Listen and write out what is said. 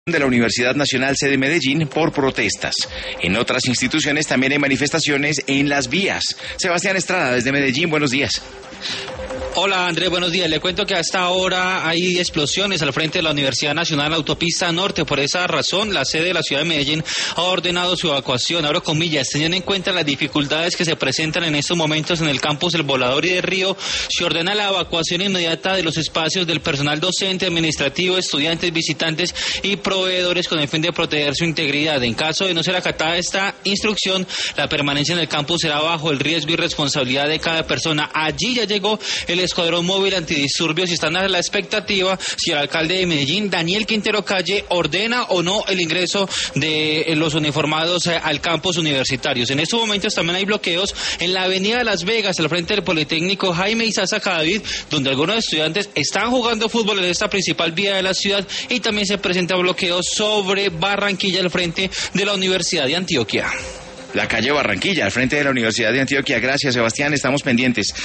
De la Universidad Nacional sede Medellín por protestas. En otras instituciones también hay manifestaciones en las vías. Sebastián Estrada desde Medellín, buenos días. Hola Andrés, buenos días. Le cuento que hasta ahora hay explosiones al frente de la Universidad Nacional Autopista Norte. Por esa razón, la sede de la ciudad de Medellín ha ordenado su evacuación. Abro comillas, teniendo en cuenta las dificultades que se presentan en estos momentos en el campus El Volador y de Río, se ordena la evacuación inmediata de los espacios del personal docente, administrativo, estudiantes, visitantes y proveedores con el fin de proteger su integridad. En caso de no ser acatada esta instrucción, la permanencia en el campus será bajo el riesgo y responsabilidad de cada persona. Allí ya llegó el escuadrón móvil antidisturbios y están a la expectativa si el alcalde de Medellín, Daniel Quintero Calle, ordena o no el ingreso de los uniformados al campus universitarios. En estos momentos también hay bloqueos en la avenida de Las Vegas, al frente del Politécnico Jaime Isaza Cadavid, donde algunos estudiantes están jugando fútbol en esta principal vía de la ciudad, y también se presenta bloqueos sobre Barranquilla, al frente de la Universidad de Antioquia. La calle Barranquilla, al frente de la Universidad de Antioquia. Gracias, Sebastián, estamos pendientes.